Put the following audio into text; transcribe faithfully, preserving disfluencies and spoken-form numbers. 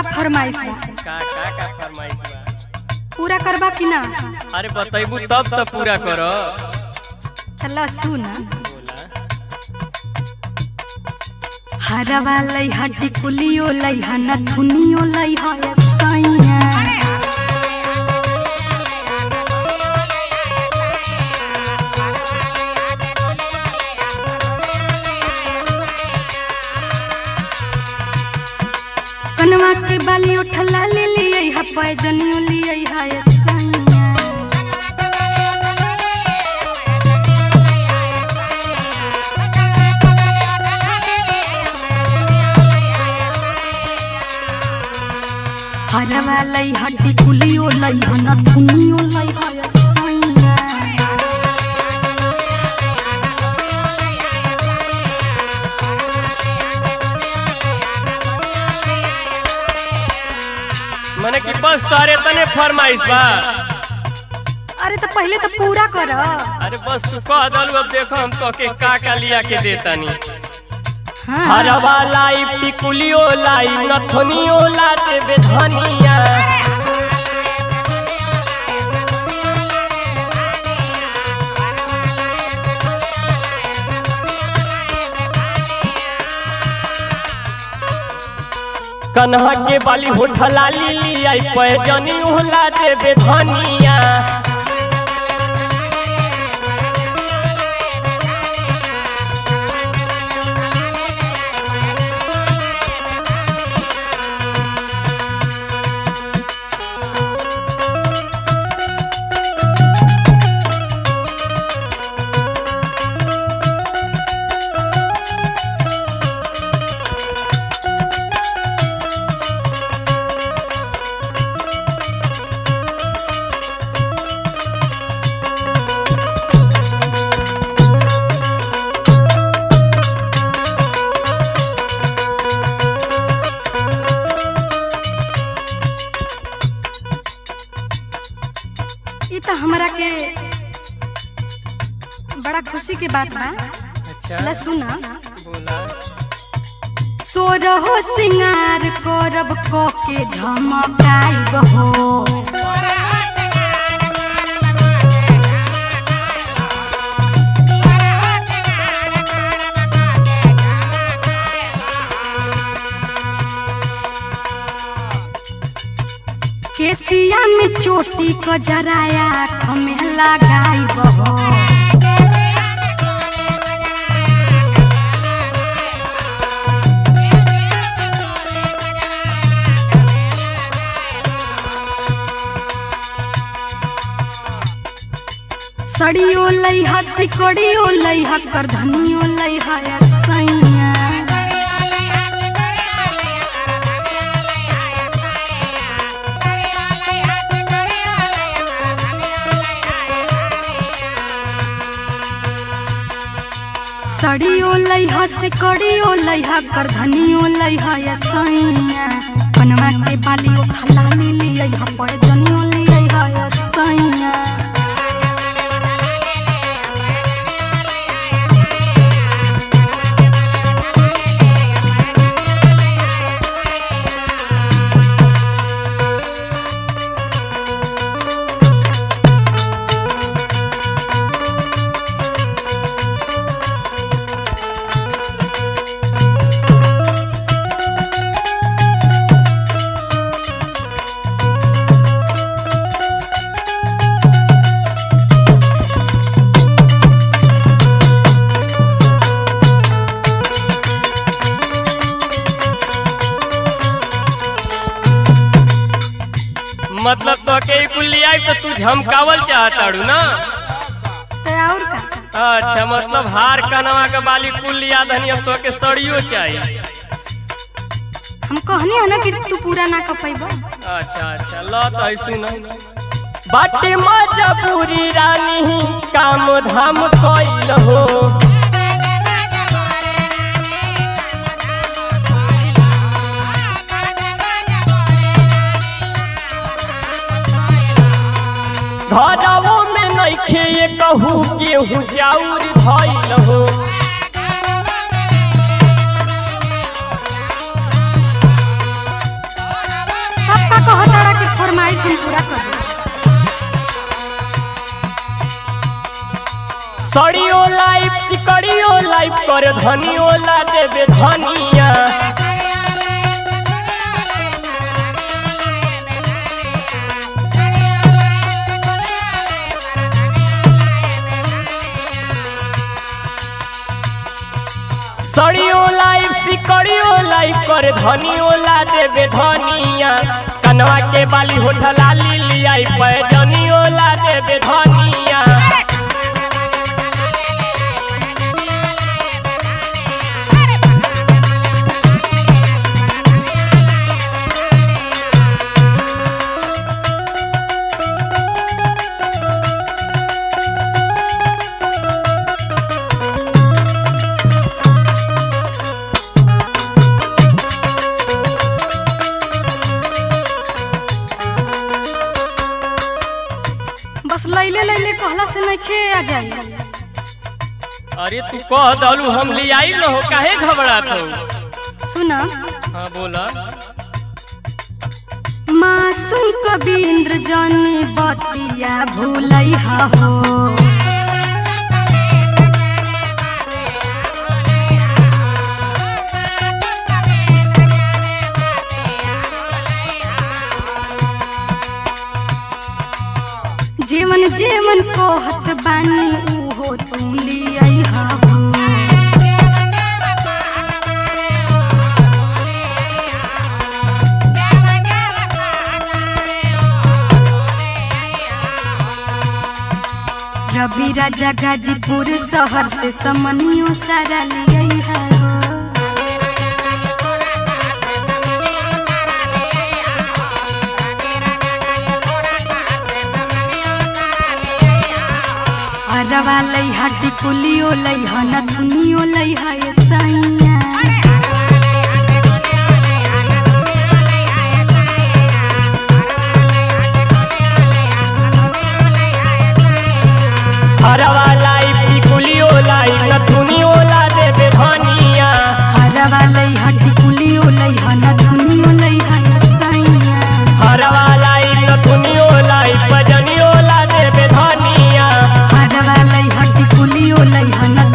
फरमाइश बा। का का का फरमाइश बा? पूरा करबा कि ना? अरे बतैबू तब तो पूरा करो। चला सुन। हरवा लई हड्डी कुलियो लई हन धुनियो लई है सैया। कनवा के बाली उठला ले लिये है पैजनियो लिये है सैया। हरवा लई हड्डी कुलियो लई हन धुनियो लई है सैया। मने कि बस तारे तने फरमाइश बा। अरे तो पहले तो पूरा कर। अरे बस तू कह दलू, अब देखो हम तो के का का लिया के देतानी। हाँ। हरवा लाई पिकुलियो लाई नथुनियो लाते बेधनिया। कन्हा के बाली होठला ली आई पैजनियो लाते बेधनिया। ये तो हमरा के बड़ा खुशी के बात बा। अच्छा ला सुना। बोला। सोरहो सिंगार करब को के झमकाइब हो। केसिया में चोटी को जराया हमें लगाइब हो। सड़ियो लई हा सिकड़ियो लई हा करधनियो लई हा सैया। सड़ियो लई हा सिकड़ियो लई हा करधनियो लई हा सैया। कनवा के बाली उठला ले लिये हा पैजनियो लिये हा सैया। मतलब तो के कुल्ली आई तो तू झमकावल चाहताड़ू ना? तो और का? अच्छा मतलब हार कनवा के बाली कुल्ली आधनी अब तो के सड़ियो चाहिए। हम कहनी है ना कि तू पूरा ना कर पाइबा। अच्छा अच्छा लो तो सुनो। बाटे मजबूरी रानी काम धाम कइल हो। घरवो में नइखे ये कहू केहू जाऊर धइल हो। फरमाइश हम पूरा कर दो। सड़ियो लाइफ सिकड़ियो लाइफ कर धनियो ला देबे धनिया। सड़ियो लाइफ सिकड़ियो लाइफ कर धनियो ला देबे धनिया। कनवा के बाली होठा लाली लियाई पैजनियो ला देबे धनिया। बस लैले लैले कहला से नहीं खे आ जाई। अरे तू कह दलू हम ले आई न हो, काहे घबरात हो? सुना। हाँ बोला। मासूम कबींद्र जानी बतिया भूलैहा हो। जीवन जीवन कोहत बानी उहो तू लिया हो। रवि राजा गाजीपुर शहर से समनियो सारा लिया हो। हरवा लैहा टिकुलियो लैहा नथुनियो लैहा ये सैया। हरवा लाई टिकुलियो लाई नथुनियो ला देबे धनिया। हरवा लैहा टिकुलियो लैहा नथुनियो लैहा ये सैया। हरवा लाई नथुनियो लाई पैजनियो ला देबे धनिया। हरवा लैहा टिकुलियो लैहा